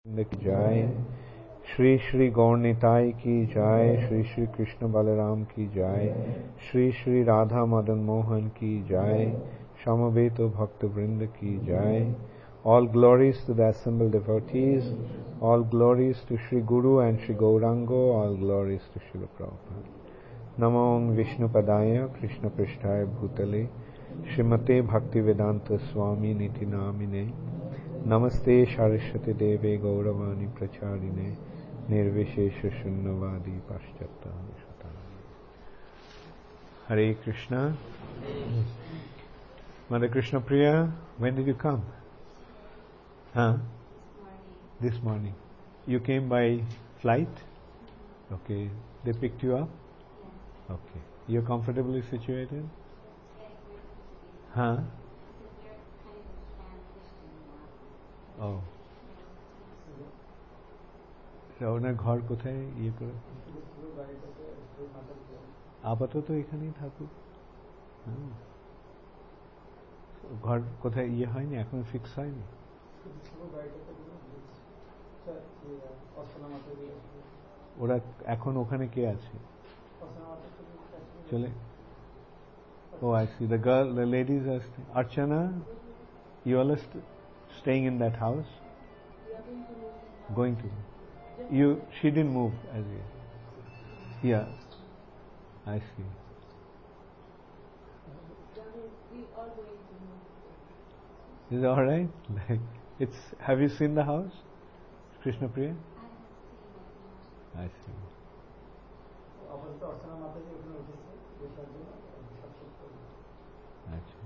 की जाय। श्री श्री गौर निताई की जाय। श्री श्री कृष्ण बलराम की जाय। श्री श्री राधा मदन मोहन की जाय। समवेत भक्त वृंद की जाय। All glories to the assembled devotees. All glories to Sri Guru and Sri Gaurango. All glories to Srila Prabhupada. Namo Vishnu Padaya Krishna Prishtaya Bhutale Srimate Bhaktivedanta Swami Niti Namine Namaste Saraswati Deve Gauravani Pracharine Nirvishesha Shunnavadi Paschata Vishata. Hare Krishna. Mother Krishna Priya, when did you come? Huh? This morning. You came by flight? Okay. They picked you up? Okay. You're comfortably situated? Huh? Oh. ওনার ঘর কোথায় ইয়ে করে আপাতত এখানেই থাকুক। ঘর কোথায় ইয়ে হয়নি, এখন ফিক্স হয়নি। ওরা এখন ওখানে কে আছে? চলে। Oh, I see. The ladies are staying. Archana, you all are staying in that house? Going to. She didn't move as yet. Yeah, I see. Is it all right? Have you seen the house, Krishna Priya? I see. আচ্ছা,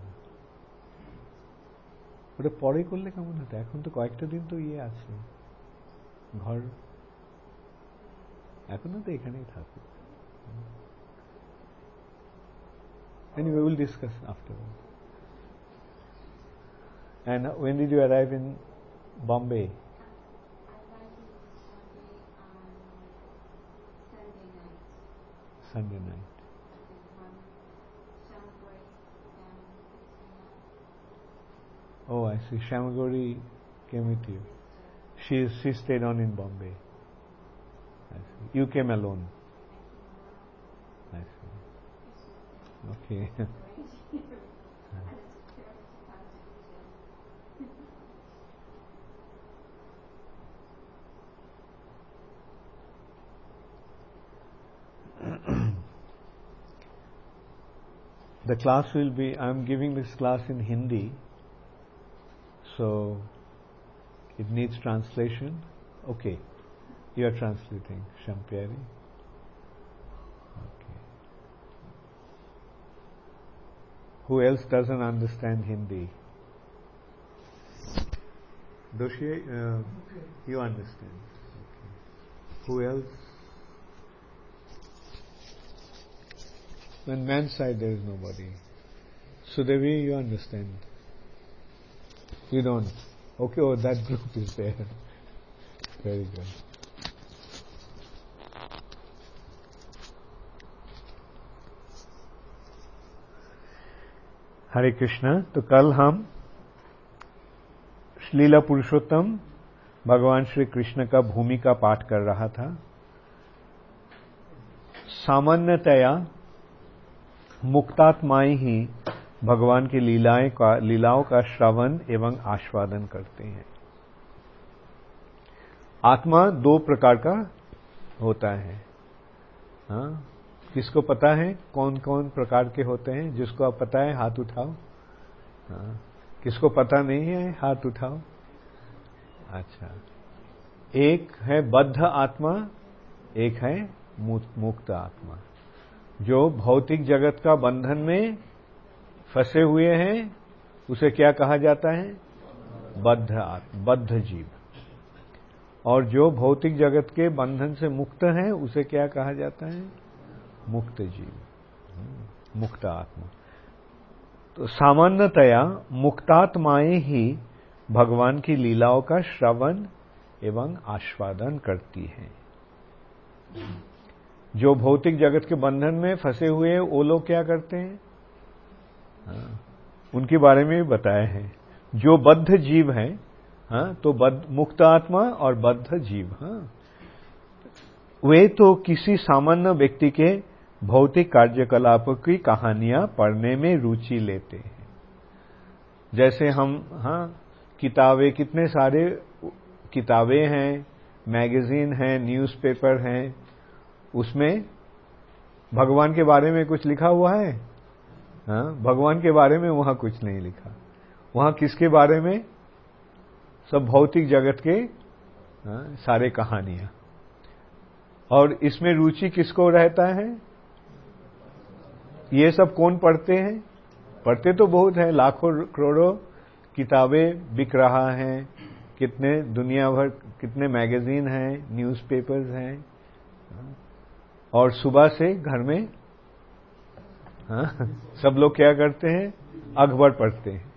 ওটা পরে করলে কেমন হতো? এখন তো কয়েকটা দিন তো ইয়ে আছে ঘর, এখনো তো এখানেই থাকুক। Anyway, we'll discuss afterwards. And when did you arrive in Bombay? I arrived in Bombay on Sunday night. Sunday night. Oh, I see. Shamagori came with you. She stayed on in Bombay. I see. You came alone. I see. Okay. The class will be, I'm giving this class in Hindi, so it needs translation. Okay, you are translating, Shampyari. Okay. Who else doesn't understand Hindi? Doshi, you understand. Okay. Who else? On man's side there is nobody. Sudevi, you understand. You don't. Okay, oh, that group is there. Very good. हरे कृष्णा। तो कल हम लीला पुरुषोत्तम भगवान श्री कृष्ण का भूमिका पाठ कर रहा था। सामान्यतया मुक्तात्माएं ही भगवान की लीलाओं का श्रवण एवं आस्वादन करते हैं। आत्मा दो प्रकार का होता है। हाँ, किसको पता है कौन कौन प्रकार के होते हैं? जिसको आप पता है हाथ उठाओ। हाँ, किसको पता नहीं है हाथ उठाओ। अच्छा, एक है बद्ध आत्मा, एक है मुक्त आत्मा। जो भौतिक जगत का बंधन में फंसे हुए हैं उसे क्या कहा जाता है? बद्ध जीव। और जो भौतिक जगत के बंधन से मुक्त है उसे क्या कहा जाता है? मुक्त जीव, मुक्त आत्मा। तो सामान्यतया मुक्तात्माएं ही भगवान की लीलाओं का श्रवण एवं आस्वादन करती हैं। जो भौतिक जगत के बंधन में फंसे हुए हैं वो लोग क्या करते हैं? उनके बारे में भी बताया है। जो बद्ध जीव हैं हाँ, तो मुक्त आत्मा और बद्ध जीव, हाँ, वे तो किसी सामान्य व्यक्ति के भौतिक कार्यकलापों की कहानियां पढ़ने में रुचि लेते हैं। जैसे हम, हाँ, किताबें, कितने सारे किताबें हैं, मैगजीन हैं, न्यूज़पेपर हैं, उसमें भगवान के बारे में कुछ लिखा हुआ है? हाँ, भगवान के बारे में वहां कुछ नहीं लिखा। वहां किसके बारे में? सब भौतिक जगत के, हाँ, सारे कहानियां। और इसमें रुचि किसको रहता है? ये सब कौन पढ़ते हैं? पढ़ते तो बहुत हैं, लाखों करोड़ों किताबें बिक रहा है, कितने दुनिया भर कितने मैगजीन हैं, न्यूज़पेपर्स हैं, और सुबह से घर में, हाँ, सब लोग क्या करते हैं? अखबार पढ़ते हैं।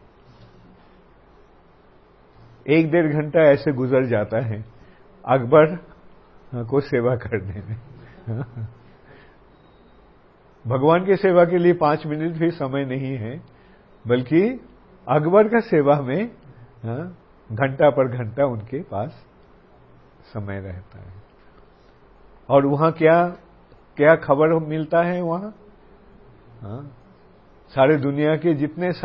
1-1.5 घंटा ऐसे गुजर जाता है अखबार को सेवा करने में। भगवान की सेवा के लिए 5 मिनट भी समय नहीं है, बल्कि अकबर का सेवा में घंटा पर घंटा उनके पास समय रहता है। और वहां क्या क्या खबर मिलता है? वहां सारे दुनिया के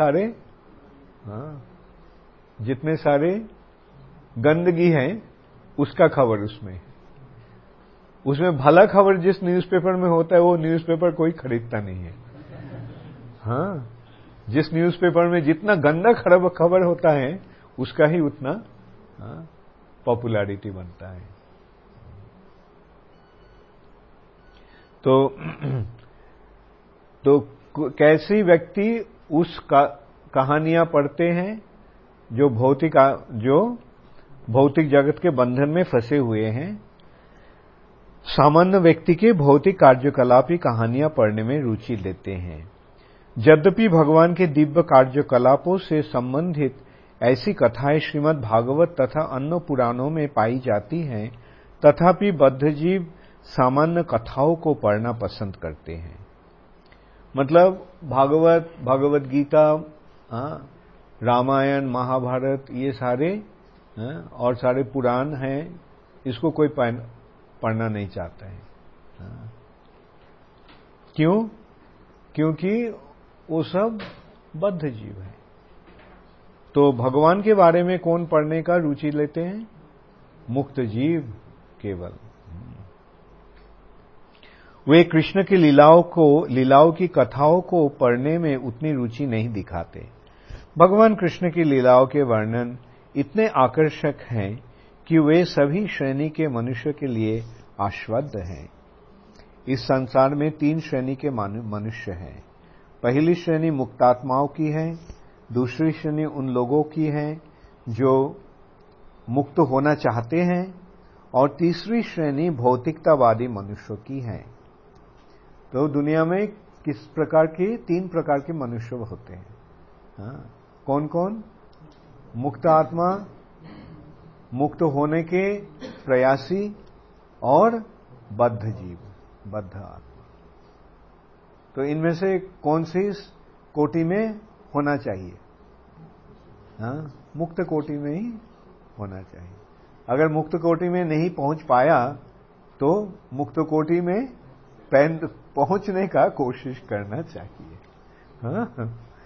जितने सारे गंदगी है उसका खबर उसमें भला खबर जिस न्यूज़पेपर में होता है वो न्यूज़पेपर कोई खरीदता नहीं है। हाँ, जिस न्यूज़पेपर में जितना गंदा खबर होता है उसका ही उतना पॉपुलैरिटी बनता है। तो कैसी व्यक्ति उस कहानियां पढ़ते हैं जो भौतिक जगत के बंधन में फंसे हुए हैं। सामान्य व्यक्ति के भौतिक कार्यकलाप की कहानियां पढ़ने में रुचि लेते हैं। यद्यपि भगवान के दिव्य कार्यकलापों से संबंधित ऐसी कथाएं श्रीमद् भागवत तथा अन्य पुराणों में पाई जाती हैं, तथापि बद्धजीव सामान्य कथाओं को पढ़ना पसंद करते हैं। मतलब भगवत गीता, रामायण, महाभारत, ये सारे और सारे पुराण हैं, इसको कोई पढ़ना नहीं चाहता है। क्यों? क्योंकि वो सब बद्ध जीव है। तो भगवान के बारे में कौन पढ़ने का रुचि लेते हैं? मुक्त जीव केवल। वे कृष्ण की लीलाओं की कथाओं को पढ़ने में उतनी रुचि नहीं दिखाते। भगवान कृष्ण की लीलाओं के वर्णन इतने आकर्षक हैं कि वे सभी श्रेणी के मनुष्य के लिए आस्वाद्य हैं। इस संसार में 3 श्रेणी के मनुष्य हैं। पहली श्रेणी मुक्तात्माओं की है, दूसरी श्रेणी उन लोगों की है जो मुक्त होना चाहते हैं, और तीसरी श्रेणी भौतिकतावादी मनुष्यों की है। तो दुनिया में किस प्रकार के 3 प्रकार के मनुष्य होते हैं? कौन कौन? मुक्त आत्मा, मुक्त होने के प्रयासी, और बद्ध जीव, बद्ध आत्मा। तो इनमें से कौन सी कोटि में होना चाहिए? मुक्त कोटि में ही होना चाहिए। अगर मुक्त कोटि में नहीं पहुंच पाया तो मुक्त कोटि में पहुंचने का कोशिश करना चाहिए।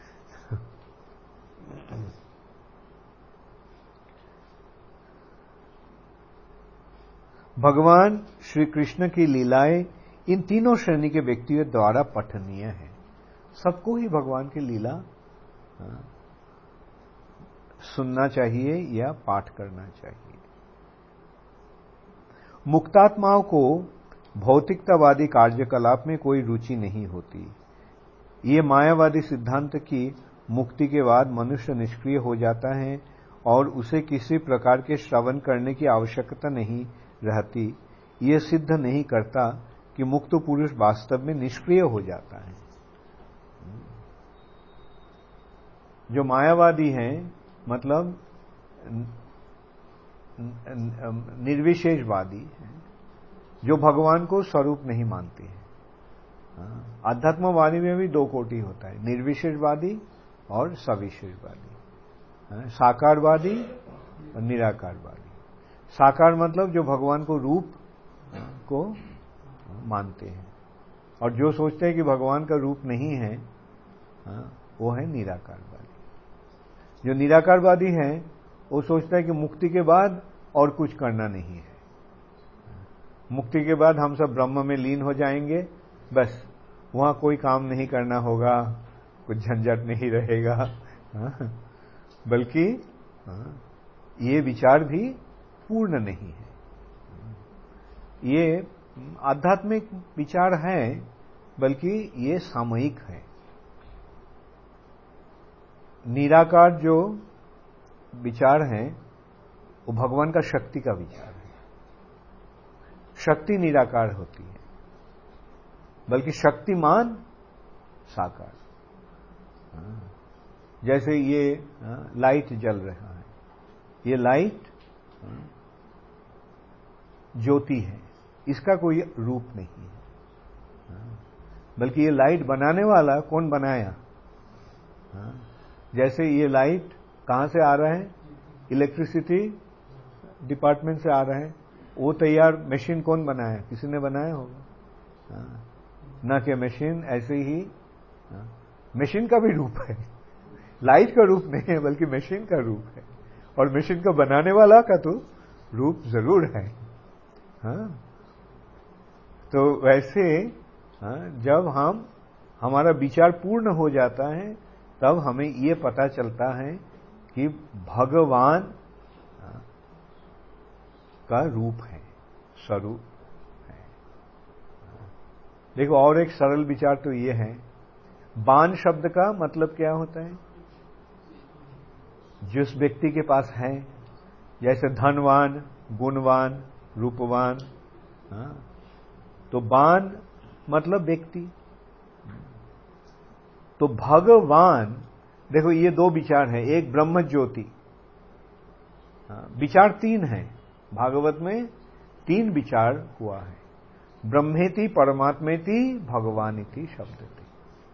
भगवान श्री कृष्ण की लीलाएं इन तीनों श्रेणी के व्यक्तियों द्वारा पठनीय है। सबको ही भगवान की लीला सुनना चाहिए या पाठ करना चाहिए। मुक्तात्माओं को भौतिकतावादी कार्यकलाप में कोई रुचि नहीं होती। ये मायावादी सिद्धांत की मुक्ति के बाद मनुष्य निष्क्रिय हो जाता है और उसे किसी प्रकार के श्रवण करने की आवश्यकता नहीं रहती, ये सिद्ध नहीं करता कि मुक्त पुरुष वास्तव में निष्क्रिय हो जाता है। जो मायावादी हैं, मतलब निर्विशेषवादी हैं, जो भगवान को स्वरूप नहीं मानते हैं। आध्यात्मवादी में भी 2 कोटि होता है, निर्विशेषवादी और सविशेषवादी। साकारवादी और निराकारवादी। साकार मतलब जो भगवान को रूप को मानते हैं, और जो सोचते हैं कि भगवान का रूप नहीं है वो है निराकारवादी। जो निराकारवादी है वो सोचता है कि मुक्ति के बाद और कुछ करना नहीं है, मुक्ति के बाद हम सब ब्रह्म में लीन हो जाएंगे, बस वहां कोई काम नहीं करना होगा, कुछ झंझट नहीं रहेगा। बल्कि ये विचार भी पूर्ण नहीं है, ये आध्यात्मिक विचार है, बल्कि ये सामयिक है। निराकार जो विचार है वो भगवान का शक्ति का विचार है। शक्ति निराकार होती है, बल्कि शक्तिमान साकार। जैसे ये लाइट जल रहा है, ये लाइट ज्योति है, इसका कोई रूप नहीं है, बल्कि ये लाइट बनाने वाला कौन बनाया? जैसे ये लाइट कहां से आ रहा है? इलेक्ट्रिसिटी डिपार्टमेंट से आ रहा है। वो तैयार मशीन कौन बनाया? किसी ने बनाया होगा ना, कि मशीन ऐसे ही मशीन का भी रूप है, लाइट का रूप नहीं है बल्कि मशीन का रूप है, और मशीन का बनाने वाला का तो रूप जरूर है। तो वैसे जब हमारा विचार पूर्ण हो जाता है तब हमें ये पता चलता है कि भगवान का रूप है, स्वरूप है। देखो, और एक सरल विचार तो ये है, बान शब्द का मतलब क्या होता है? जिस व्यक्ति के पास है, जैसे धनवान, गुणवान, रूपवान, तो बान मतलब व्यक्ति। तो भगवान, देखो ये दो विचार है, एक ब्रह्म ज्योति, विचार तीन है, भागवत में तीन विचार हुआ है, ब्रह्मेति परमात्मेति भगवानिति शब्दति,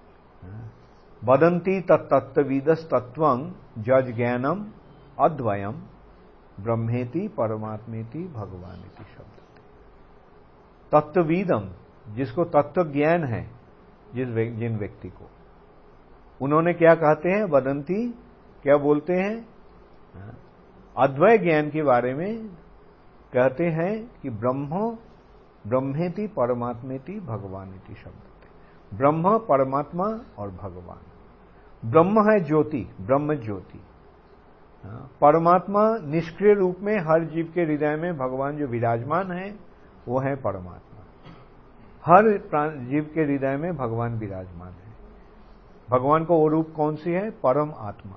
वदन्ति तत्तत्त्वविदस् तत्त्वं जज ज्ञानम अद्वयम ब्रह्मेति परमात्मेति भगवानिति शब्दति। तत्वविदम, जिसको तत्व ज्ञान है, जिन व्यक्ति को, उन्होंने क्या कहते हैं? वदंती, क्या बोलते हैं? अद्वय ज्ञान के बारे में कहते हैं कि ब्रह्मेति परमात्मेति भगवानिति शब्द। ब्रह्म, परमात्मा और भगवान। ब्रह्म है ज्योति, ब्रह्म ज्योति। परमात्मा निष्क्रिय रूप में हर जीव के हृदय में भगवान जो विराजमान है वो है परमात्मा। हर जीव के हृदय में भगवान विराजमान है। भगवान का वो रूप कौन सी है? परम आत्मा,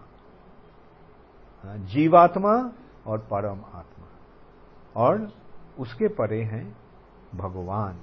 जीवात्मा और परम आत्मा, और उसके परे हैं भगवान।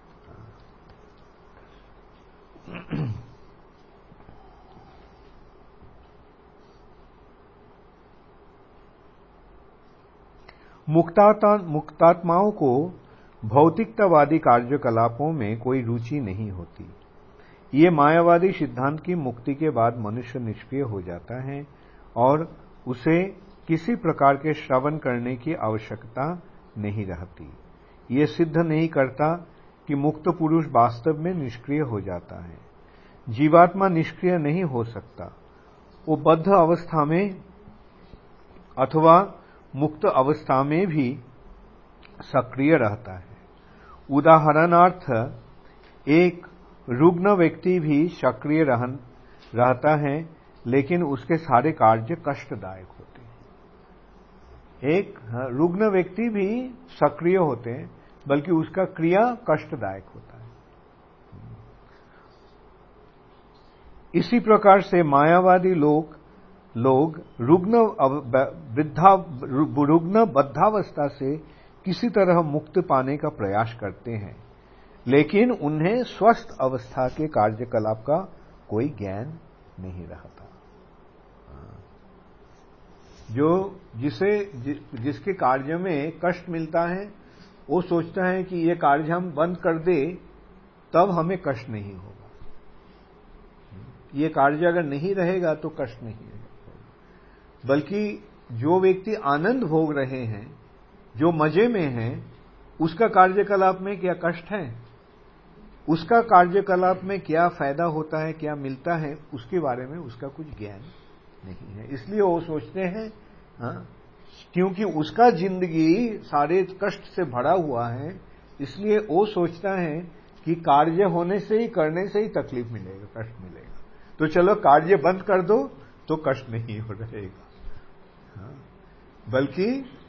मुक्तात्माओं को भौतिकतावादी कार्यकलापों में कोई रुचि नहीं होती। ये मायावादी सिद्धांत की मुक्ति के बाद मनुष्य निष्क्रिय हो जाता है और उसे किसी प्रकार के श्रवण करने की आवश्यकता नहीं रहती। ये सिद्ध नहीं करता कि मुक्त पुरुष वास्तव में निष्क्रिय हो जाता है। जीवात्मा निष्क्रिय नहीं हो सकता, वो बद्ध अवस्था में अथवा मुक्त अवस्था में भी सक्रिय रहता है। उदाहरणार्थ, एक रुग्ण व्यक्ति भी सक्रिय रहता है, लेकिन उसके सारे कार्य कष्टदायक होते हैं। एक रुग्ण व्यक्ति भी सक्रिय होते हैं, बल्कि उसका क्रिया कष्टदायक होता है। इसी प्रकार से मायावादी लोग रुग्ण बद्धावस्था से किसी तरह मुक्त पाने का प्रयास करते हैं, लेकिन उन्हें स्वस्थ अवस्था के कार्यकलाप का कोई ज्ञान नहीं रहता। जिसके कार्य में कष्ट मिलता है, वो सोचता है कि ये कार्य हम बंद कर दे तब हमें कष्ट नहीं होगा, ये कार्य अगर नहीं रहेगा तो कष्ट नहीं रहेगा। बल्कि जो व्यक्ति आनंद भोग रहे हैं, जो मजे में हैं, उसका कार्यकलाप में क्या कष्ट है, उसका कार्यकलाप में क्या फायदा होता है, क्या मिलता है, उसके बारे में उसका कुछ ज्ञान नहीं है। इसलिए वो सोचते हैं क्योंकि उसका जिंदगी सारे कष्ट से भरा हुआ है, इसलिए वो सोचता है कि कार्य होने से ही, करने से ही तकलीफ मिलेगा, कष्ट मिलेगा, तो चलो कार्य बंद कर दो तो कष्ट नहीं हो रहेगा। बल्कि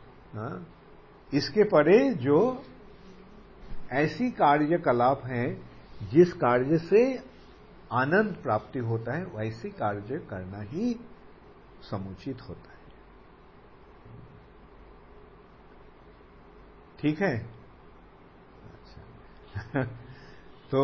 इसके परे जो ऐसी कार्यकलाप हैं जिस कार्य से आनंद प्राप्ति होता है, वैसे कार्य करना ही समुचित होता है। ठीक है। अच्छा। तो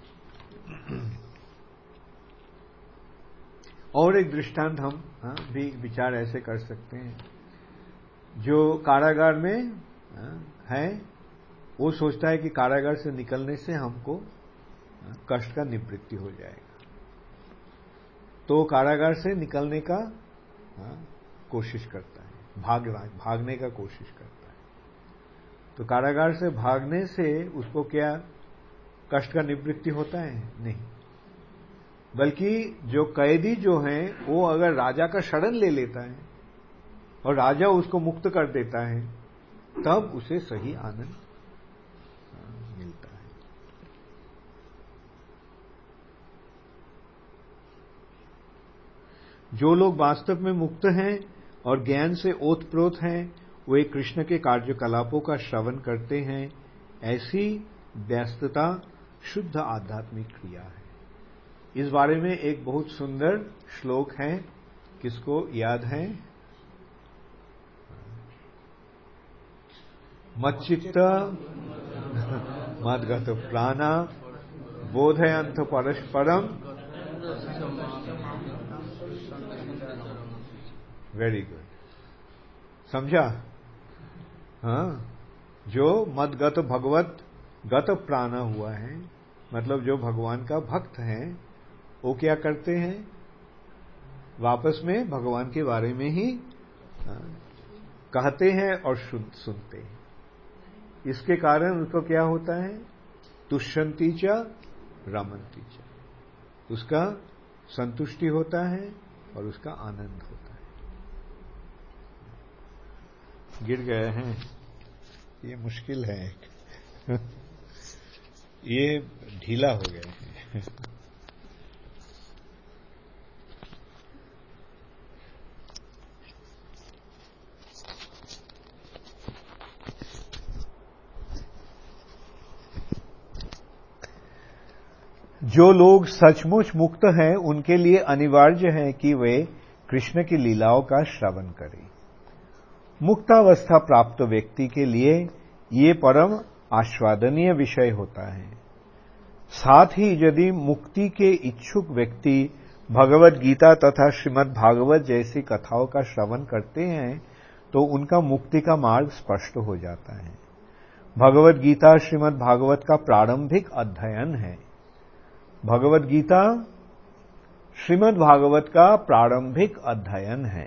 और एक दृष्टांत हम भी विचार ऐसे कर सकते हैं। जो कारागार में है, वो सोचता है कि कारागार से निकलने से हमको कष्ट का निवृत्ति हो जाएगा, तो कारागार से निकलने का कोशिश करता है, भागने का कोशिश करता है। तो कारागार से भागने से उसको क्या कष्ट का निवृत्ति होता है? नहीं, बल्कि जो कैदी जो हैं वो अगर राजा का शरण ले लेता है और राजा उसको मुक्त कर देता है, तब उसे सही आनंद मिलता है। जो लोग वास्तव में मुक्त हैं और ज्ञान से ओतप्रोत हैं, वे कृष्ण के कार्यकलापों का श्रवण करते हैं। ऐसी व्यस्तता शुद्ध आध्यात्मिक क्रिया है। इस बारे में एक बहुत सुंदर श्लोक है, किसको याद है? मच्चित्त मद्गत प्राणा बोधयंत परस्परम। वेरी गुड, समझा? जो मदगत भगवत गत प्राण हुआ है, मतलब जो भगवान का भक्त है, वो क्या करते हैं? वापस में भगवान के बारे में ही कहते हैं और सुनते हैं। इसके कारण उसको क्या होता है? तुष्यन्ति च रमन्ति च, उसका संतुष्टि होता है और उसका आनंद होता है। गिर गए हैं, ये मुश्किल है। ये ढीला हो गए हैं। जो लोग सचमुच मुक्त हैं, उनके लिए अनिवार्य है कि वे कृष्ण की लीलाओं का श्रवण करें। मुक्तावस्था प्राप्त व्यक्ति के लिए ये परम आस्वादनीय विषय होता है। साथ ही यदि मुक्ति के इच्छुक व्यक्ति भगवद गीता तथा श्रीमद् भागवत जैसी कथाओं का श्रवण करते हैं, तो उनका मुक्ति का मार्ग स्पष्ट हो जाता है। भगवद गीता श्रीमद् भागवत का प्रारंभिक अध्ययन है। भगवद गीता श्रीमद् भागवत का प्रारंभिक अध्ययन है।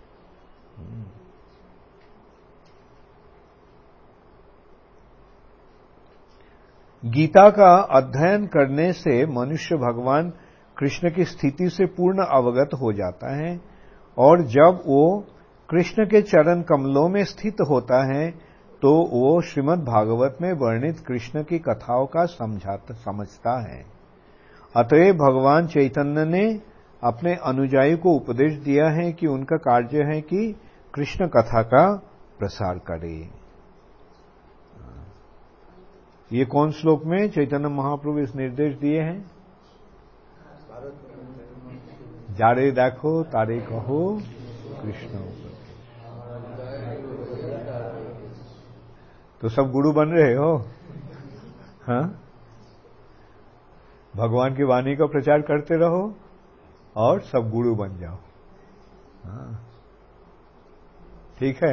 गीता का अध्ययन करने से मनुष्य भगवान कृष्ण की स्थिति से पूर्ण अवगत हो जाता है, और जब वो कृष्ण के चरण कमलों में स्थित होता है, तो वो श्रीमद् भागवत में वर्णित कृष्ण की कथाओं का समझता है। अतएव भगवान चैतन्य ने अपने अनुयायी को उपदेश दिया है कि उनका कार्य है कि कृष्ण कथा का प्रसार करे। ये कौन श्लोक में चैतन्य महाप्रभु इस निर्देश दिए हैं? जारे देखो तारे कहो कृष्ण। तो सब गुरु बन रहे हो? हाँ, भगवान की वाणी का प्रचार करते रहो और सब गुरु बन जाओ। हाँ, ठीक है।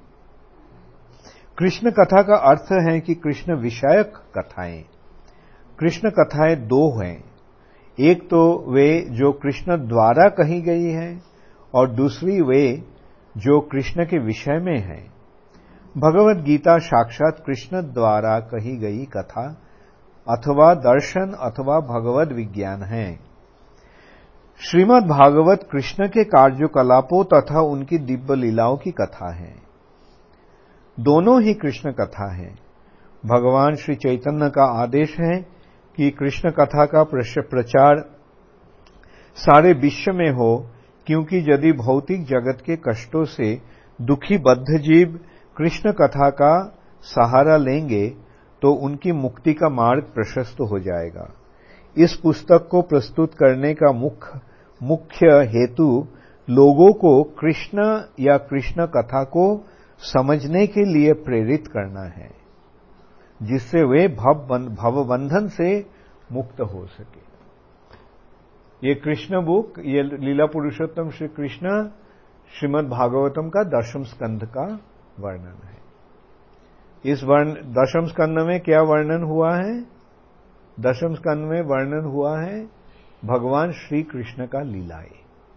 कृष्ण कथा का अर्थ है कि कृष्ण विषयक कथाएं। कृष्ण कथाएं दो हैं। एक तो वे जो कृष्ण द्वारा कही गई हैं और दूसरी वे जो कृष्ण के विषय में हैं। भगवद गीता साक्षात कृष्ण द्वारा कही गई कथा अथवा दर्शन अथवा भगवद विज्ञान है। श्रीमद् भागवत कृष्ण के कार्यकलापों तथा उनकी दिव्य लीलाओं की कथा है। दोनों ही कृष्ण कथा है। भगवान श्री चैतन्य का आदेश है कि कृष्ण कथा का प्रचार सारे विश्व में हो, क्योंकि यदि भौतिक जगत के कष्टों से दुखी बद्ध जीव कृष्ण कथा का सहारा लेंगे तो उनकी मुक्ति का मार्ग प्रशस्त हो जाएगा। इस पुस्तक को प्रस्तुत करने का मुख्य हेतु लोगों को कृष्ण या कृष्ण कथा को समझने के लिए प्रेरित करना है, जिससे वे भवबंधन से मुक्त हो सके। ये कृष्ण बुक, ये लीला पुरुषोत्तम श्री कृष्ण श्रीमद् भागवतम का दशम स्कंध का वर्णन है। इस दशम स्कंद में क्या वर्णन हुआ है? दशम स्कंद में वर्णन हुआ है भगवान श्री कृष्ण का लीलाएं।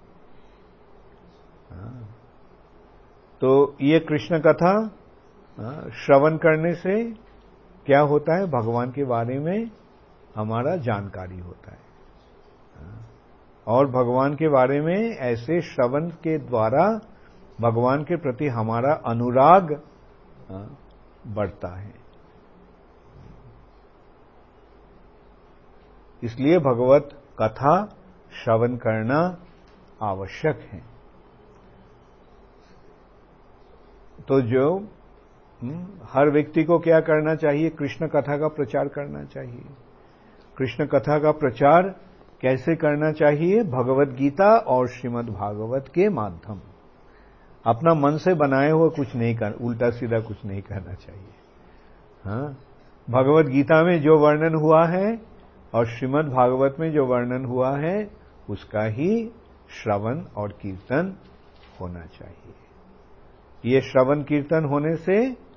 तो ये कृष्ण कथा श्रवण करने से क्या होता है? भगवान के बारे में हमारा जानकारी होता है और भगवान के बारे में ऐसे श्रवण के द्वारा भगवान के प्रति हमारा अनुराग बढ़ता है। इसलिए भगवत कथा श्रवण करना आवश्यक है। तो जो हर व्यक्ति को क्या करना चाहिए? कृष्ण कथा का प्रचार करना चाहिए। कृष्ण कथा का प्रचार कैसे करना चाहिए? भगवद गीता और श्रीमद् भागवत के माध्यम। अपना मन से बनाए हुए कुछ नहीं कर, उल्टा सीधा कुछ नहीं करना चाहिए। हाँ, भगवद गीता में जो वर्णन हुआ है और श्रीमद् भागवत में जो वर्णन हुआ है उसका ही श्रवण और कीर्तन होना चाहिए। ये श्रवण कीर्तन होने से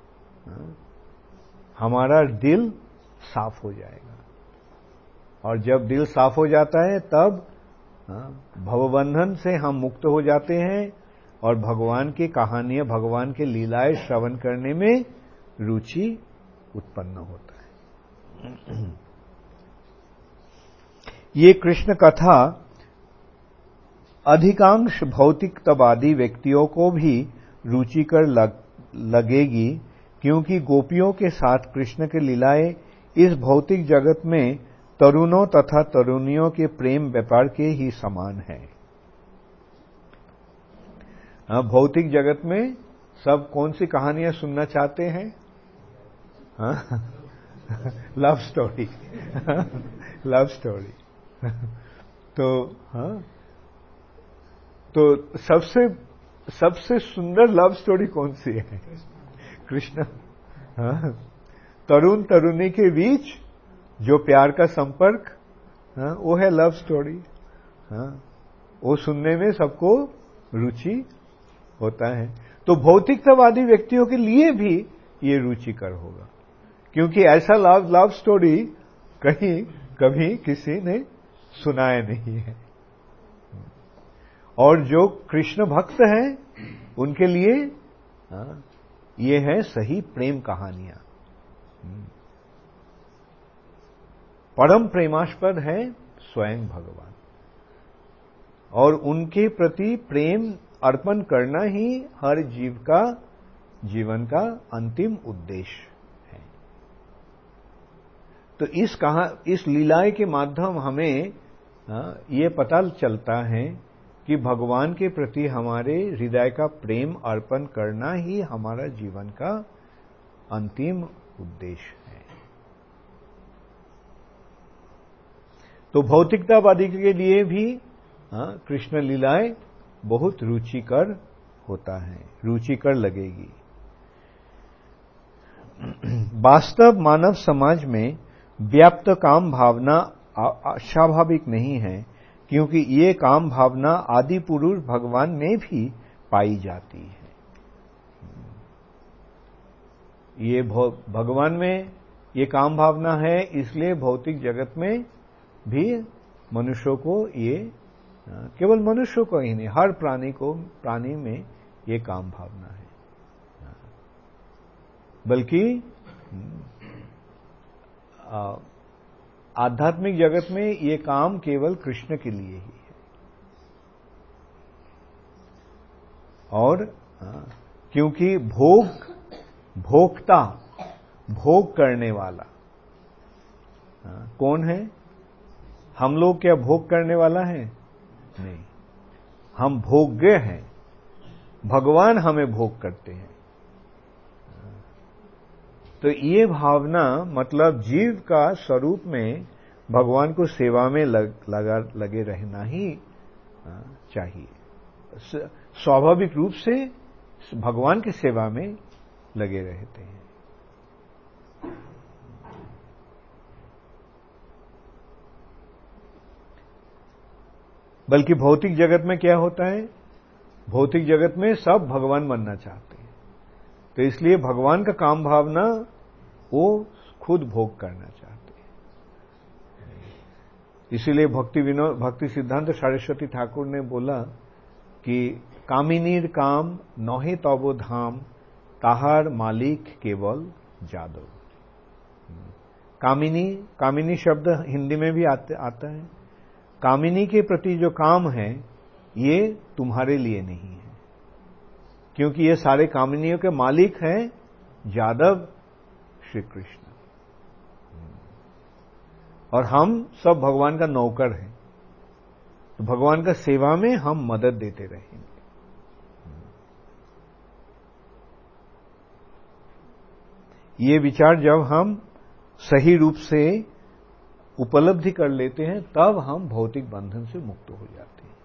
हमारा दिल साफ हो जाएगा और जब दिल साफ हो जाता है तब भवबंधन से हम मुक्त हो जाते हैं और भगवान की कहानियां, भगवान के लीलाएं श्रवण करने में रुचि उत्पन्न होता है। ये कृष्ण कथा अधिकांश भौतिकतावादी व्यक्तियों को भी रुचिकर लगेगी, क्योंकि गोपियों के साथ कृष्ण की लीलाएं इस भौतिक जगत में तरुणों तथा तरुणियों के प्रेम व्यापार के ही समान है। भौतिक जगत में सब कौन सी कहानियां सुनना चाहते हैं? Love story. Love story. तो सबसे सुंदर लव स्टोरी कौन सी है? कृष्ण। तरुण तरुणी के बीच जो प्यार का संपर्क, वो है लव स्टोरी। वो सुनने में सबको रुचि होता है। तो भौतिकतावादी व्यक्तियों के लिए भी ये रुचिकर होगा, क्योंकि ऐसा लव स्टोरी कहीं कभी किसी ने सुनाया नहीं है। और जो कृष्ण भक्त हैं उनके लिए ये है सही प्रेम कहानियां। परम प्रेमास्पद है स्वयं भगवान और उनके प्रति प्रेम अर्पण करना ही हर जीव का जीवन का अंतिम उद्देश्य है। तो इस लीलाएं के माध्यम हमें ये पता चलता है कि भगवान के प्रति हमारे हृदय का प्रेम अर्पण करना ही हमारा जीवन का अंतिम उद्देश्य है। तो भौतिकतावादी के लिए भी कृष्ण लीलाएं बहुत रुचिकर होता है, रुचिकर लगेगी। वास्तव मानव समाज में व्याप्त काम भावना स्वाभाविक नहीं है, क्योंकि ये काम भावना आदि पुरुष भगवान में भी पाई जाती है। ये भगवान में ये काम भावना है, इसलिए भौतिक जगत में भी मनुष्यों को ये, केवल मनुष्यों को ही नहीं, हर प्राणी में ये काम भावना है। बल्कि आध्यात्मिक जगत में ये काम केवल कृष्ण के लिए ही है। और क्योंकि भोक्ता, भोग करने वाला कौन है? हम लोग क्या भोग करने वाला है? नहीं, हम भोग्य हैं। भगवान हमें भोग करते हैं। तो ये भावना मतलब जीव का स्वरूप में भगवान को सेवा में लगे रहना ही चाहिए। स्वाभाविक रूप से भगवान की सेवा में लगे रहते हैं। बल्कि भौतिक जगत में क्या होता है? भौतिक जगत में सब भगवान बनना चाहते हैं। तो इसलिए भगवान का काम भावना वो खुद भोग करना चाहते हैं। इसीलिए भक्ति सिद्धांत सरस्वती ठाकुर ने बोला कि कामिनीर काम नहे तबो धाम, ताहार मालिक केवल जादव। कामिनी शब्द हिंदी में भी आता है। कामिनी के प्रति जो काम है ये तुम्हारे लिए नहीं है, क्योंकि ये सारे कामिनियों के मालिक हैं यादव श्री कृष्ण, और हम सब भगवान का नौकर हैं। तो भगवान का सेवा में हम मदद देते रहेंगे। ये विचार जब हम सही रूप से उपलब्धि कर लेते हैं, तब हम भौतिक बंधन से मुक्त हो जाते हैं।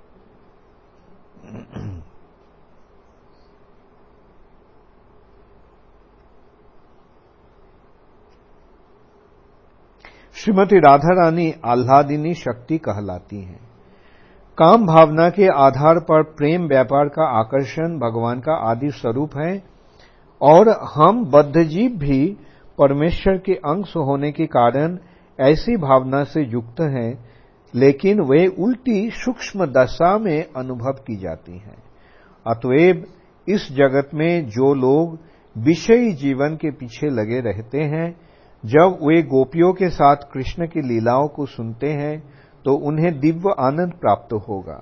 श्रीमती राधा रानी आह्लादिनी शक्ति कहलाती हैं। काम भावना के आधार पर प्रेम व्यापार का आकर्षण भगवान का आदि स्वरूप है, और हम बद्धजीव भी परमेश्वर के अंश होने के कारण ऐसी भावना से युक्त हैं, लेकिन वे उल्टी सूक्ष्म दशा में अनुभव की जाती हैं। अतएव इस जगत में जो लोग विषयी जीवन के पीछे लगे रहते हैं, जब वे गोपियों के साथ कृष्ण की लीलाओं को सुनते हैं तो उन्हें दिव्य आनंद प्राप्त होगा।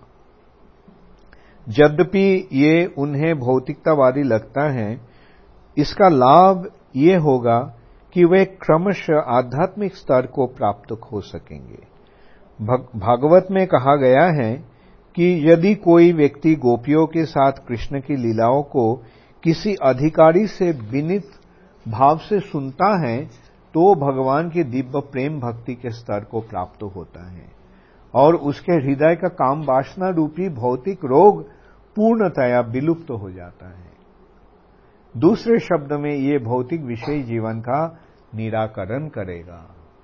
यद्यपि ये उन्हें भौतिकतावादी लगता है, इसका लाभ ये होगा कि वे क्रमशः आध्यात्मिक स्तर को प्राप्त हो सकेंगे। भागवत में कहा गया है कि यदि कोई व्यक्ति गोपियों के साथ कृष्ण की लीलाओं को किसी अधिकारी से विनीत भाव से सुनता है, तो भगवान के दिव्य प्रेम भक्ति के स्तर को प्राप्त होता है, और उसके हृदय का काम वासना रूपी भौतिक रोग पूर्णतया विलुप्त हो जाता है। दूसरे शब्द में ये भौतिक विषय जीवन का निराकरण करेगा।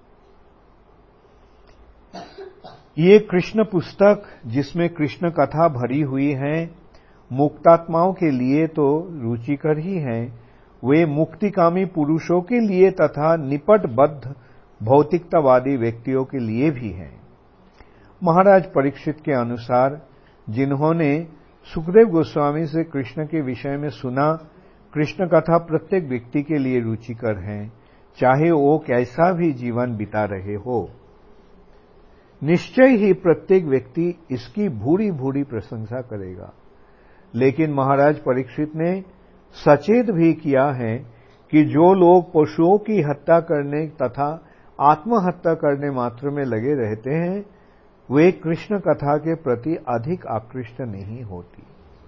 ये कृष्ण पुस्तक जिसमें कृष्ण कथा भरी हुई है, मुक्तात्माओं के लिए तो रुचिकर ही है, वे मुक्तिकामी पुरुषों के लिए तथा निपटबद्ध भौतिकतावादी व्यक्तियों के लिए भी है। महाराज परीक्षित के अनुसार जिन्होंने सुखदेव गोस्वामी से कृष्ण के विषय में सुना, कृष्ण कथा प्रत्येक व्यक्ति के लिए रुचिकर है, चाहे वो कैसा भी जीवन बिता रहे हो। निश्चय ही प्रत्येक व्यक्ति इसकी भूरी भूरी प्रशंसा करेगा। लेकिन महाराज परीक्षित ने सचेत भी किया है कि जो लोग पशुओं की हत्या करने तथा आत्महत्या करने मात्र में लगे रहते हैं, वे कृष्ण कथा के प्रति अधिक आकृष्ट नहीं होती।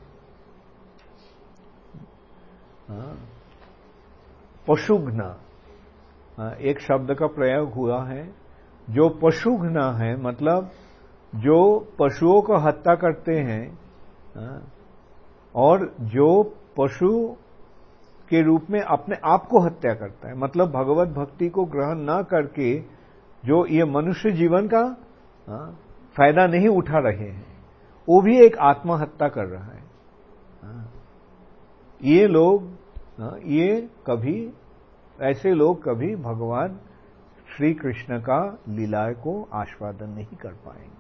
पशुघ्न एक शब्द का प्रयोग हुआ है। जो पशुघ्न है मतलब जो पशुओं को हत्या करते हैं और जो पशु के रूप में अपने आप को हत्या करता है, मतलब भगवत भक्ति को ग्रहण न करके जो ये मनुष्य जीवन का फायदा नहीं उठा रहे हैं, वो भी एक आत्महत्या कर रहा है। ये लोग ये कभी ऐसे लोग कभी भगवान श्री कृष्ण का लीला को आस्वादन नहीं कर पाएंगे।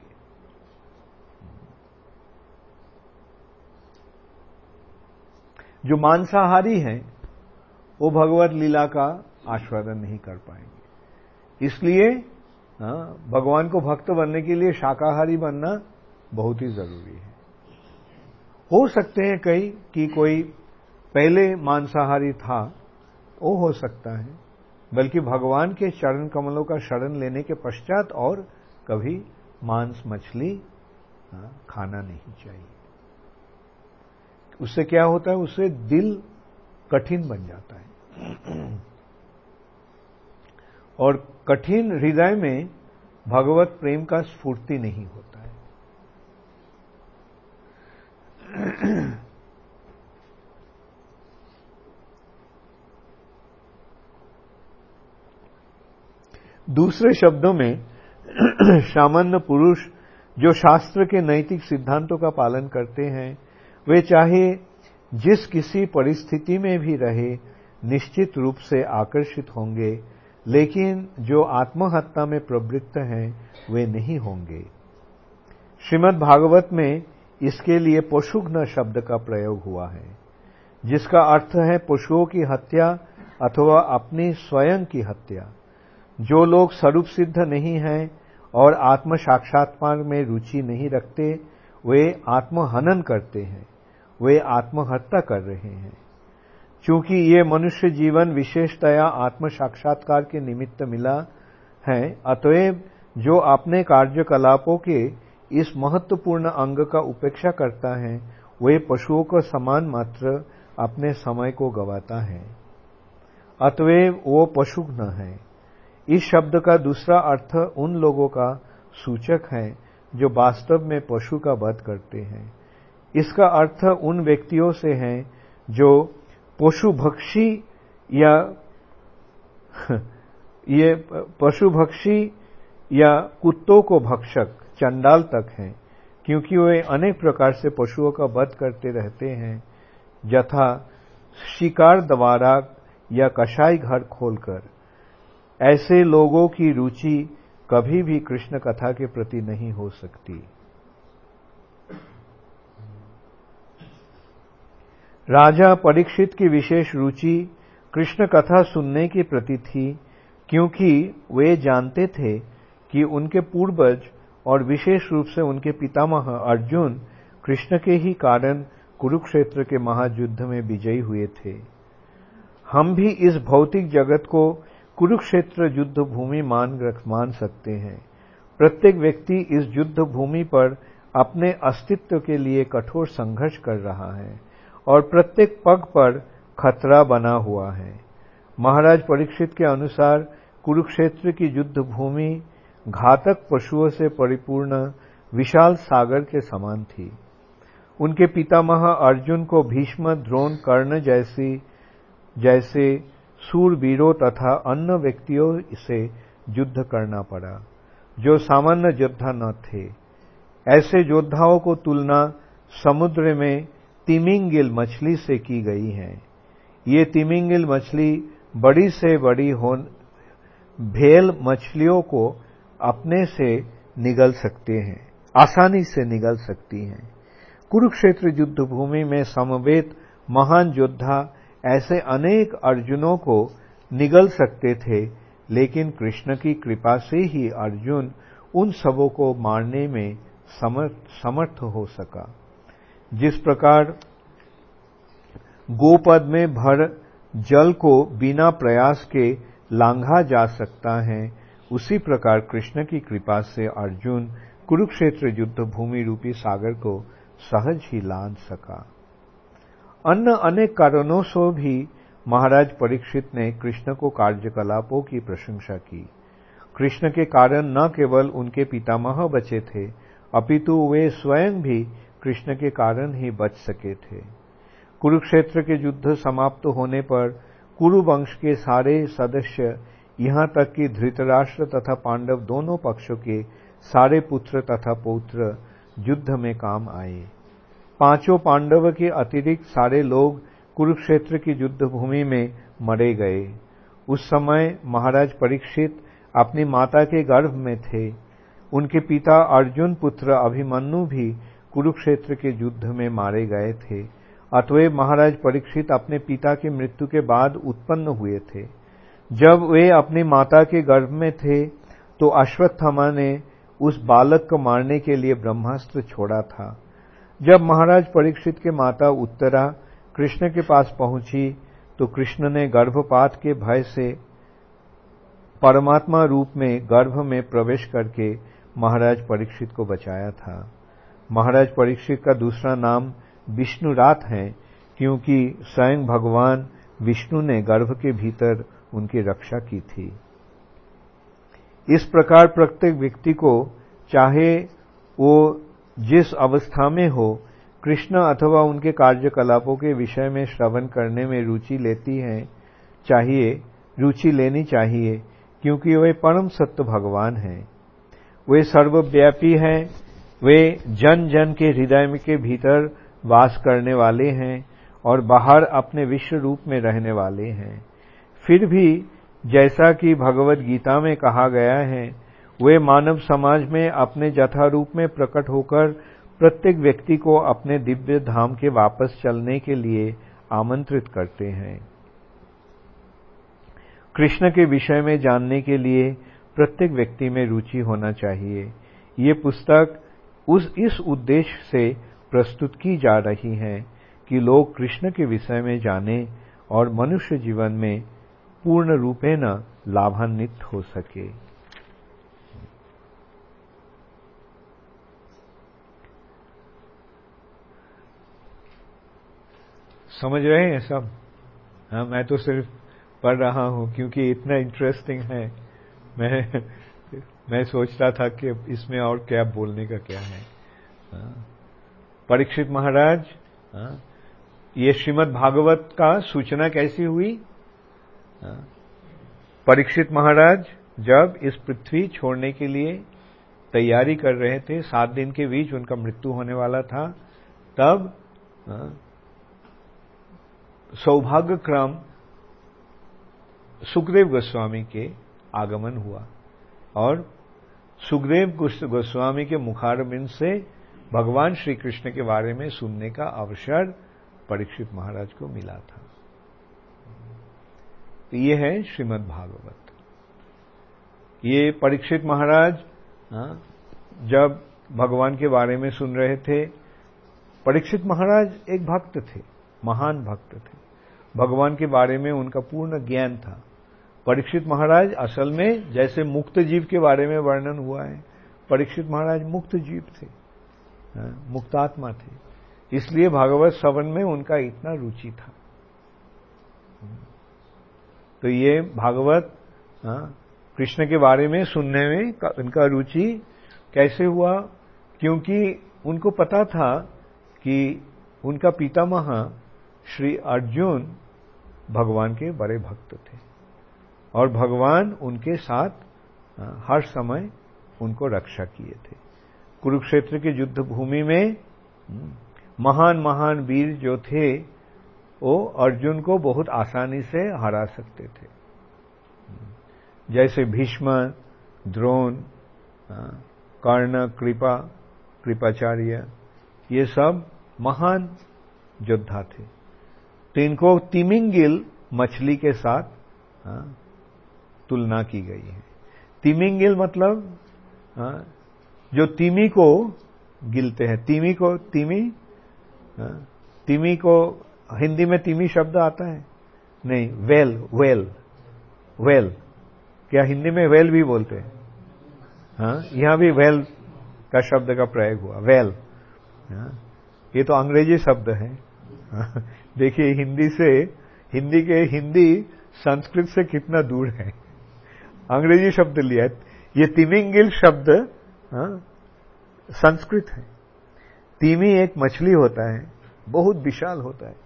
जो मांसाहारी हैं वो भगवत लीला का आस्वादन नहीं कर पाएंगे। इसलिए भगवान को भक्त बनने के लिए शाकाहारी बनना बहुत ही जरूरी है। हो सकते हैं कोई पहले मांसाहारी था, वो हो सकता है, बल्कि भगवान के चरण कमलों का शरण लेने के पश्चात और कभी मांस मछली खाना नहीं चाहिए। उससे क्या होता है, उससे दिल कठिन बन जाता है और कठिन हृदय में भगवत प्रेम का स्फूर्ति नहीं होता है। दूसरे शब्दों में सामान्य पुरुष जो शास्त्र के नैतिक सिद्धांतों का पालन करते हैं, वे चाहे जिस किसी परिस्थिति में भी रहे निश्चित रूप से आकर्षित होंगे, लेकिन जो आत्महत्या में प्रवृत्त हैं वे नहीं होंगे। श्रीमद् भागवत में इसके लिए पशुघ्न शब्द का प्रयोग हुआ है, जिसका अर्थ है पशुओं की हत्या अथवा अपनी स्वयं की हत्या। जो लोग स्वरूप सिद्ध नहीं हैं और आत्म साक्षात्कार में रुचि नहीं रखते, वे आत्महनन करते हैं, वे आत्महत्या कर रहे हैं। चूंकि ये मनुष्य जीवन विशेषतया आत्म साक्षात्कार के निमित्त मिला है, अतएव जो अपने कार्यकलापों के इस महत्वपूर्ण अंग का उपेक्षा करता है, वे पशुओं को समान मात्र अपने समय को गंवाता है, अतएव वो पशुघ्न है। इस शब्द का दूसरा अर्थ उन लोगों का सूचक है जो वास्तव में पशु का वध करते हैं। इसका अर्थ उन व्यक्तियों से है जो पशुभक्षी या कुत्तों को भक्षक चंडाल तक हैं, क्योंकि वे अनेक प्रकार से पशुओं का वध करते रहते हैं, यथा शिकार द्वारा या कसाई घर खोलकर। ऐसे लोगों की रुचि कभी भी कृष्ण कथा के प्रति नहीं हो सकती। राजा परीक्षित की विशेष रुचि कृष्ण कथा सुनने के प्रति थी, क्योंकि वे जानते थे कि उनके पूर्वज और विशेष रूप से उनके पितामह अर्जुन कृष्ण के ही कारण कुरुक्षेत्र के महायुद्ध में विजयी हुए थे। हम भी इस भौतिक जगत को कुरुक्षेत्र युद्ध भूमि मान सकते हैं। प्रत्येक व्यक्ति इस युद्ध भूमि पर अपने अस्तित्व के लिए कठोर संघर्ष कर रहा है और प्रत्येक पग पर खतरा बना हुआ है। महाराज परीक्षित के अनुसार कुरुक्षेत्र की युद्ध भूमि घातक पशुओं से परिपूर्ण विशाल सागर के समान थी। उनके पितामह अर्जुन को भीष्म, द्रोण, कर्ण जैसे सूरवीरों तथा अन्य व्यक्तियों से युद्ध करना पड़ा जो सामान्य योद्धा न थे। ऐसे योद्धाओं को तुलना समुद्र में तिमिंगिल मछली से की गई है। ये तिमिंगिल मछली बड़ी से बड़ी भेल मछलियों को अपने से निगल सकते हैं, आसानी से निगल सकती हैं। कुरुक्षेत्र युद्ध भूमि में समवेत महान योद्धा ऐसे अनेक अर्जुनों को निगल सकते थे, लेकिन कृष्ण की कृपा से ही अर्जुन उन सबों को मारने में समर्थ हो सका। जिस प्रकार गोपद में भर जल को बिना प्रयास के लांघा जा सकता है, उसी प्रकार कृष्ण की कृपा से अर्जुन कुरुक्षेत्र युद्ध भूमि रूपी सागर को सहज ही लांघ सका। अन्य अनेक कारणों से भी महाराज परीक्षित ने कृष्ण को कार्यकलापों की प्रशंसा की। कृष्ण के कारण न केवल उनके पितामह बचे थे, अपितु वे स्वयं भी कृष्ण के कारण ही बच सके थे। कुरुक्षेत्र के युद्ध समाप्त होने पर कुरु वंश के सारे सदस्य, यहाँ तक कि धृतराष्ट्र तथा पांडव दोनों पक्षों के सारे पुत्र तथा पौत्र युद्ध में काम आए। पांचों पांडव के अतिरिक्त सारे लोग कुरुक्षेत्र की युद्ध भूमि में मरे गए। उस समय महाराज परीक्षित अपनी माता के गर्भ में थे। उनके पिता अर्जुन पुत्र अभिमन्यु भी कुरुक्षेत्र के युद्ध में मारे गए थे। अतएव महाराज परीक्षित अपने पिता की मृत्यु के बाद उत्पन्न हुए थे। जब वे अपनी माता के गर्भ में थे तो अश्वत्थामा ने उस बालक को मारने के लिए ब्रह्मास्त्र छोड़ा था। जब महाराज परीक्षित के माता उत्तरा कृष्ण के पास पहुंची तो कृष्ण ने गर्भपात के भय से परमात्मा रूप में गर्भ में प्रवेश करके महाराज परीक्षित को बचाया था। महाराज परीक्षित का दूसरा नाम विष्णुरात है, क्योंकि स्वयं भगवान विष्णु ने गर्भ के भीतर उनकी रक्षा की थी। इस प्रकार प्रत्येक व्यक्ति को, चाहे वो जिस अवस्था में हो, कृष्ण अथवा उनके कार्यकलापों के विषय में श्रवण करने में रुचि लेनी चाहिए, क्योंकि वे परम सत्य भगवान हैं। वे सर्वव्यापी हैं। वे जन जन के हृदय के भीतर वास करने वाले हैं और बाहर अपने विश्व रूप में रहने वाले हैं। फिर भी जैसा कि भगवद गीता में कहा गया है, वे मानव समाज में अपने जथा रूप में प्रकट होकर प्रत्येक व्यक्ति को अपने दिव्य धाम के वापस चलने के लिए आमंत्रित करते हैं। कृष्ण के विषय में जानने के लिए प्रत्येक व्यक्ति में रुचि होना चाहिए। ये पुस्तक इस उद्देश्य से प्रस्तुत की जा रही है कि लोग कृष्ण के विषय में जानें और मनुष्य जीवन में पूर्ण रूपेण लाभान्वित हो सके। समझ रहे हैं सब? हाँ, मैं तो सिर्फ पढ़ रहा हूं क्योंकि इतना इंटरेस्टिंग है। मैं सोच रहा था कि इसमें और क्या बोलने का क्या है। परीक्षित महाराज, ये श्रीमद् भागवत का सूचना कैसी हुई? परीक्षित महाराज जब इस पृथ्वी छोड़ने के लिए तैयारी कर रहे थे, 7 दिन के बीच उनका मृत्यु होने वाला था, तब सौभाग्य क्रम सुखदेव गोस्वामी के आगमन हुआ और सुखदेव गोस्वामी के मुखारबिंद से भगवान श्री कृष्ण के बारे में सुनने का अवसर परीक्षित महाराज को मिला था। तो ये है श्रीमद् भागवत। ये परीक्षित महाराज जब भगवान के बारे में सुन रहे थे, परीक्षित महाराज एक भक्त थे, महान भक्त थे। भगवान के बारे में उनका पूर्ण ज्ञान था। परीक्षित महाराज असल में जैसे मुक्त जीव के बारे में वर्णन हुआ है, परीक्षित महाराज मुक्त जीव थे, मुक्तात्मा थे। इसलिए भागवत श्रवण में उनका इतना रुचि था। तो ये भागवत कृष्ण के बारे में सुनने में इनका रुचि कैसे हुआ? क्योंकि उनको पता था कि उनका पितामह श्री अर्जुन भगवान के बड़े भक्त थे और भगवान उनके साथ हर समय उनको रक्षा किए थे। कुरुक्षेत्र के युद्ध भूमि में महान महान वीर जो थे, वो अर्जुन को बहुत आसानी से हरा सकते थे। जैसे भीष्म, द्रोण, कर्ण, कृपाचार्य, ये सब महान योद्धा थे। तो इनको तिमिंगिल मछली के साथ तुलना की गई है। तिमिंगिल मतलब जो तिमी को गिलते हैं। तिमी को हिंदी में तिमी शब्द आता है? नहीं, वेल। क्या हिंदी में वेल भी बोलते हैं? यहां भी वेल का शब्द का प्रयोग हुआ, वेल। ये तो अंग्रेजी शब्द है। देखिए हिंदी संस्कृत से कितना दूर है। अंग्रेजी शब्द लिया, ये तिमिंगिल शब्द संस्कृत है। तिमी एक मछली होता है, बहुत विशाल होता है।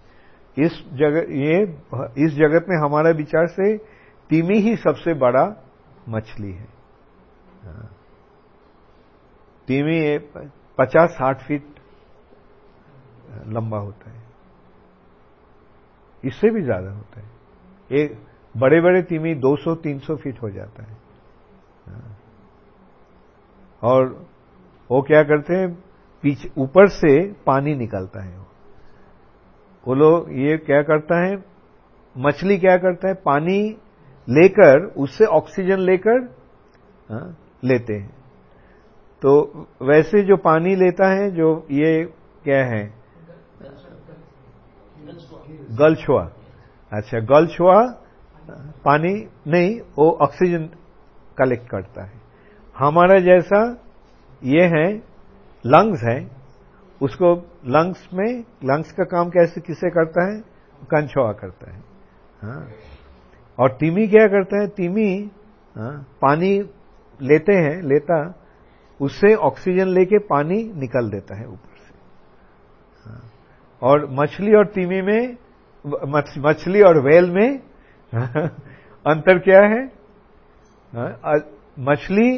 इस जगत में हमारा विचार से तिमी ही सबसे बड़ा मछली है। तिमी 50-60 फीट लंबा होता है, इससे भी ज्यादा होता है। एक बड़े बड़े तिमी 200-300 फीट हो जाता है। और वो क्या करते हैं, पीछे ऊपर से पानी निकलता है। वो लोग ये क्या करता है, मछली क्या करता है, पानी लेकर उससे ऑक्सीजन लेकर लेते हैं। तो वैसे जो पानी लेता है, जो ये क्या है, गलछुआ। अच्छा, गलछुआ पानी नहीं, वो ऑक्सीजन कलेक्ट करता है। हमारा जैसा ये है, लंग्स है, उसको लंग्स का काम कैसे किसे करता है, कंछुआ करता है। हाँ। और तिमी क्या करता है, तिमी पानी लेता उससे ऑक्सीजन लेके पानी निकल देता है ऊपर से। और मछली और तिमी में, मछली और व्हेल में अंतर क्या है? मछली,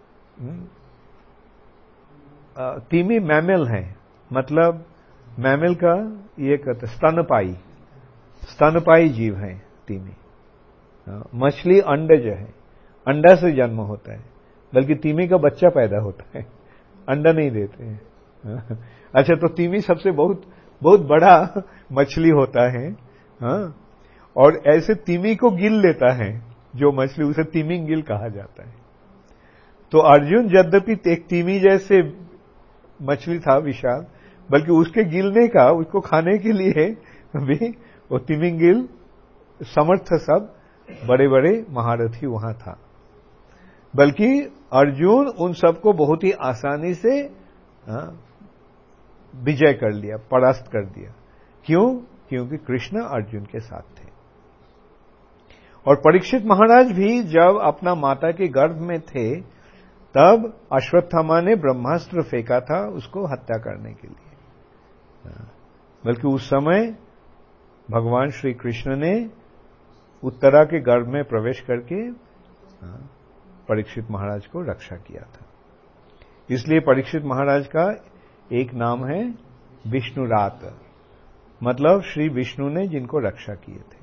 तिमी मैमल है, मतलब मैमल का ये कहते स्तनपाई जीव है तिमी। मछली अंडज है, अंडा से जन्म होता है, बल्कि तिमी का बच्चा पैदा होता है, अंडा नहीं देते हैं। अच्छा, तो तिमी सबसे बहुत बड़ा मछली होता है। और ऐसे तिमी को गिल लेता है जो मछली, उसे तिमिंगिल कहा जाता है। तो अर्जुन यद्यपि एक तिमी जैसे मछली था विशाल, बल्कि उसके गिलने का, उसको खाने के लिए भी वो तिमिंगिल समर्थ सब बड़े बड़े महारथी वहां था। बल्कि अर्जुन उन सबको बहुत ही आसानी से विजय कर लिया, परास्त कर दिया। क्यों? क्योंकि कृष्ण अर्जुन के साथ थे। और परीक्षित महाराज भी जब अपना माता के गर्भ में थे, तब अश्वत्थामा ने ब्रह्मास्त्र फेंका था उसको हत्या करने के लिए। बल्कि उस समय भगवान श्री कृष्ण ने उत्तरा के गर्भ में प्रवेश करके परीक्षित महाराज को रक्षा किया था। इसलिए परीक्षित महाराज का एक नाम है विष्णुरात, मतलब श्री विष्णु ने जिनको रक्षा किए थे।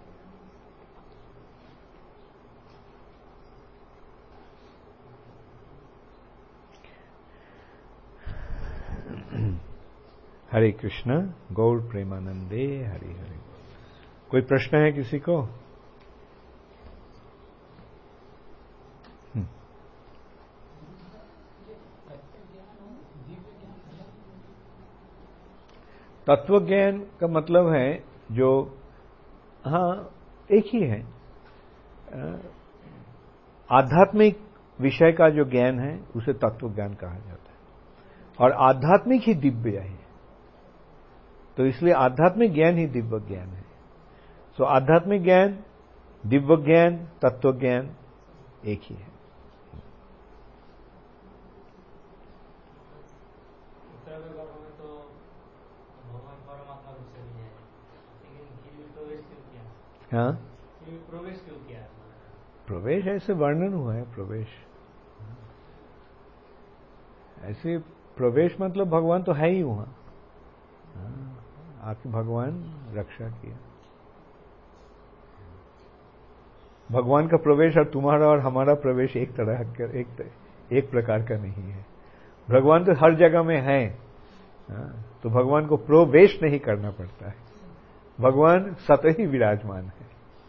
हरे कृष्ण, गौर प्रेमानंदे, हरे हरे। कोई प्रश्न है किसी को? तत्व ज्ञान का मतलब है जो, एक ही है, आध्यात्मिक विषय का जो ज्ञान है उसे तत्व ज्ञान कहा जाता है। और आध्यात्मिक ही दिव्य है, तो इसलिए आध्यात्मिक ज्ञान ही दिव्य ज्ञान है। सो आध्यात्मिक ज्ञान, दिव्य ज्ञान, तत्व ज्ञान एक ही है। हाँ, प्रवेश क्यों किया? प्रवेश ऐसे वर्णन हुआ है। प्रवेश ऐसे, प्रवेश मतलब भगवान तो है ही वहां, आपके भगवान रक्षा किया। भगवान का प्रवेश और तुम्हारा और हमारा प्रवेश एक तरह का, एक प्रकार का नहीं है। भगवान तो हर जगह में है, तो भगवान को प्रवेश नहीं करना पड़ता है, भगवान सतह ही विराजमान है।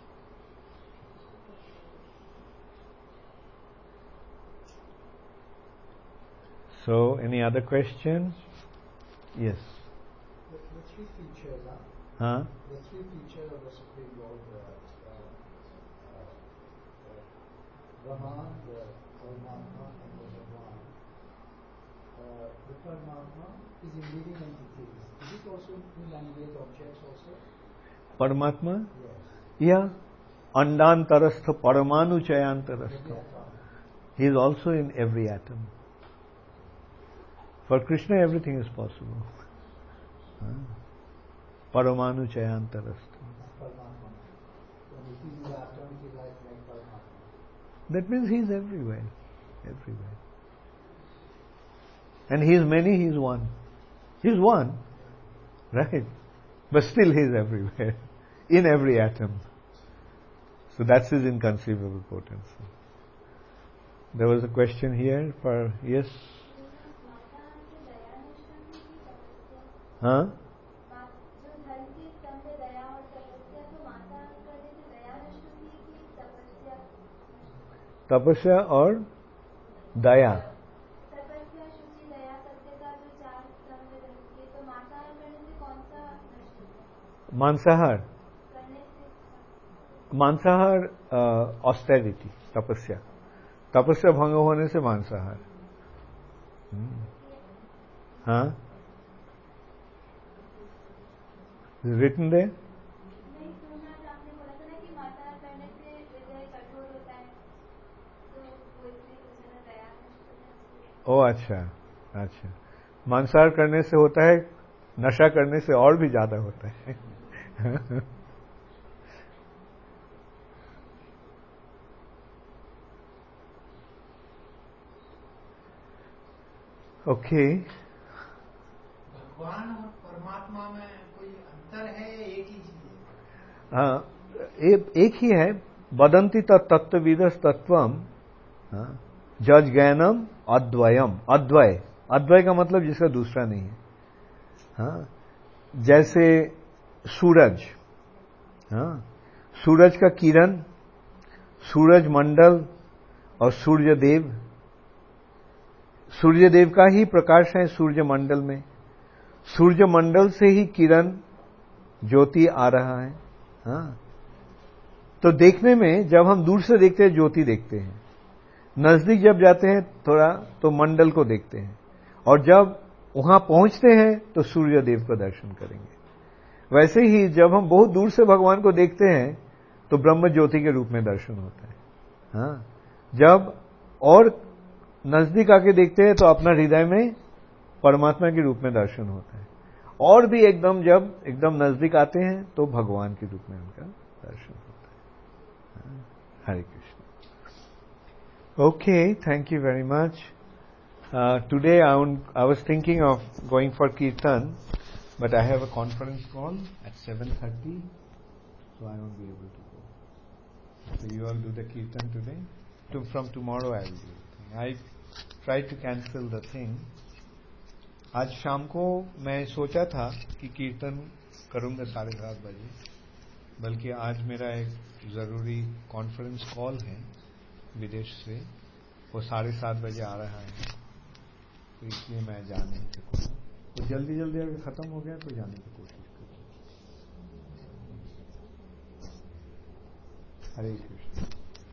So, any other question? Yes. The three features, Huh? the three features of the Supreme Lord, Brahman, the Paramatma, and the Bhagwan. The Paramatma is in living entities. Is it also in animate objects also? Paramatma? Yes. Yeah. Andantarastha Paramanu Chayantarastha. He is also in every atom. For Krishna, everything is possible. Paramanu Chayantarastha. Paramatma. When it is in the atom, it is like Paramatma. That means he is everywhere. Everywhere. And he is many, he is one. He is one, right? But still he is everywhere. In every atom. So that's his inconceivable potency. There was a question here for, yes? हाँ? तपस्या और दया, तपस्या, शुचि, दया, सत्यता, जो चार स्तंभ में रहती है, तो मांसाहार करने से कौन सा नष्ट होता है? मांसाहार, करने से मांसाहार ऑस्टेरिटी, तपस्या, तपस्या भंग होने से मांसाहार। हाँ, रिटन दे। नहीं सुना, आपने बोला था ना कि मांसाहार करने से हृदय कठोर होता है, तो वो इसलिए पूछा था, दया नष्ट होता है। ओ अच्छा अच्छा, मांसाहार करने से होता है, नशा करने से और भी ज्यादा होता है। ओके। भगवान और परमात्मा में कोई अंतर है, एक ही चीज है? हाँ, एक ही है। वदंती तत्त्वविदस तत्वम, जज ज्ञानम अद्वयम, अद्वय, अद्वय का मतलब जिसका दूसरा नहीं है। हाँ, जैसे सूरज, हाँ, सूरज का किरण, सूरज मंडल और सूर्य देव, सूर्य देव का ही प्रकाश है सूर्य मंडल में, सूर्य मंडल से ही किरण ज्योति आ रहा है। हाँ, तो देखने में जब हम दूर से देखते हैं ज्योति देखते हैं, नजदीक जब जाते हैं थोड़ा तो मंडल को देखते हैं, और जब वहां पहुंचते हैं तो सूर्य देव का दर्शन करेंगे। वैसे ही जब हम बहुत दूर से भगवान को देखते हैं तो ब्रह्म ज्योति के रूप में दर्शन होता है। हाँ, जब और नजदीक आके देखते हैं तो अपना हृदय में परमात्मा के रूप में दर्शन होता है, और भी एकदम जब एकदम नजदीक आते हैं तो भगवान के रूप में उनका दर्शन होता है। Hare Krishna. Okay, thank you very much. Today I was thinking of going for kirtan, but I have a conference call at 7:30, so I won't be able to go. So you all do the kirtan today. From tomorrow I will do it. I tried to cancel the thing. आज शाम को मैं सोचा था कि कीर्तन करूंगा 7:30 बजे, बल्कि आज मेरा एक जरूरी कॉन्फ्रेंस कॉल है विदेश से, वो 7:30 बजे आ रहा है, तो इसलिए मैं जा नहीं सकूंगा। तो जल्दी जल्दी अगर खत्म हो गया तो जाने की कोशिश करूंगा। हरे Krishna.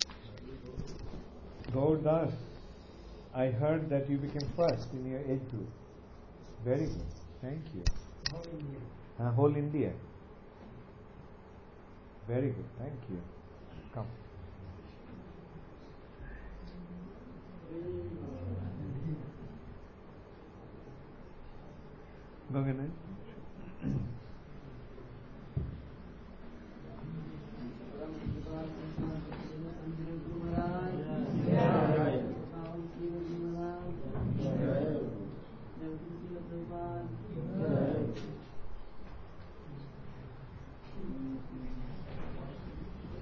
Gaurdas, I heard that you became first in your age group. Very good. Thank you. Whole India. Whole India. Very good. Thank you. Come. Go ahead.